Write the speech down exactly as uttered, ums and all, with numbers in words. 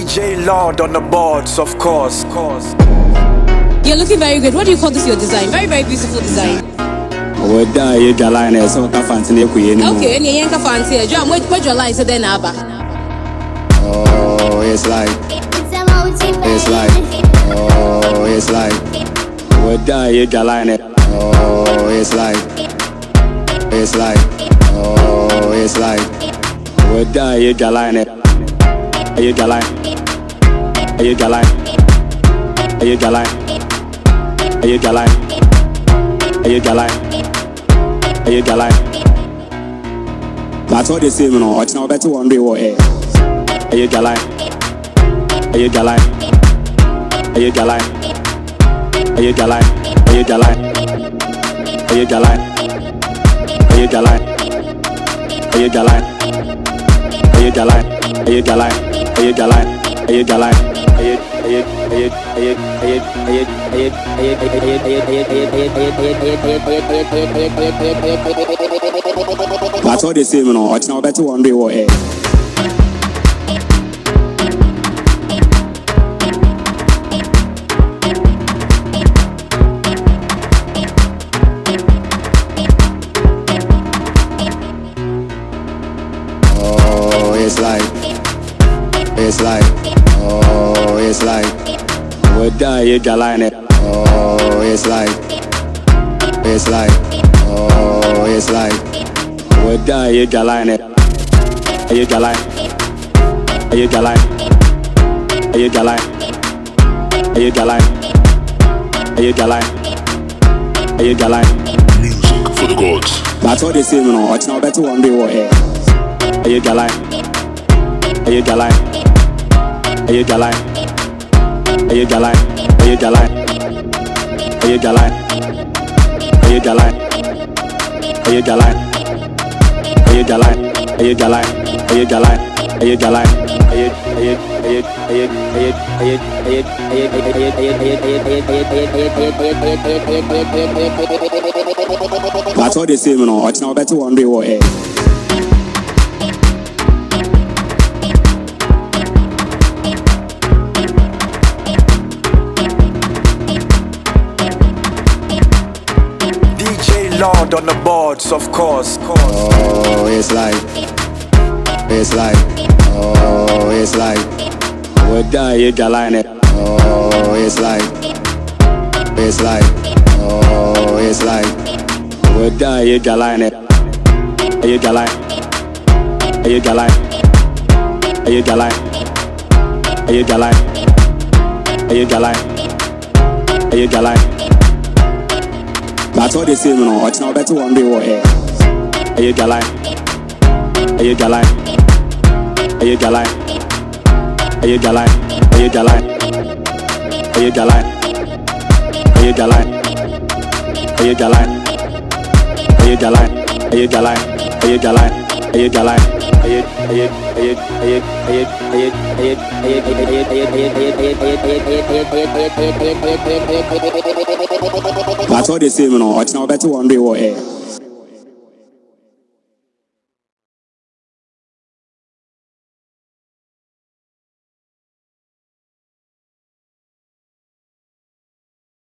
J Lord on the boards, of course, of course. You're looking very good. What do you call this your design? Very, very beautiful design. Okay, and you yank a fancy. John, where's your line? So then, Abba. Oh, it's like, it's like, oh, it's like, what die you line it? Oh, it's like, it's like, oh, it's like, what die you line it? Are you line? Are you line? Are you line? Are you line? Are you line? Are you line? That's what they say, you know. It's not better one day or air. Are you line? Are you line? Are you line? Are you line? Are you line? Are you line? Are you line? Are you line? Are you line? Are you line? Are you line? Are you line? Are you line? Are you are you are you are you that's what they say, you know. It's now better one day or air. Oh, it's like, it's like, oh, it's like, what die you line it? Oh, it's like, it's like, oh, it's like, what die you line it? Are you line? Are you line? Are you line? Are you line? Are you line? Are you line? Music for the gods. That's what they say, you know. It's now better one day or air. Are you line? Are you line? Are you line? Are you line? Are you line? Are you line? Are you line? Are you line? Are you line? Are you line? Are you line? Are you line? Are you are you are you are you are you are you that's what they say, you know. It's now better one day or air. Lord on the boards, of course, of course. Oh, it's like, it's like, oh, it's like, what die you line it? Oh, it's like, it's like, oh, it's like, what die you line it? Are you line? Are you line? Are you line? Are you line? Are you line? Are you line? That's what they say, you know. It's now better one day or air. Are you line? Are you line? Are you line? Are you line? Are you line? Are you line? Are you line? Are you line? Are you line? Are you line? Are you line? Are you line? Are you are you are you are you are you are you That's what they say, you know. It's now better one day or air.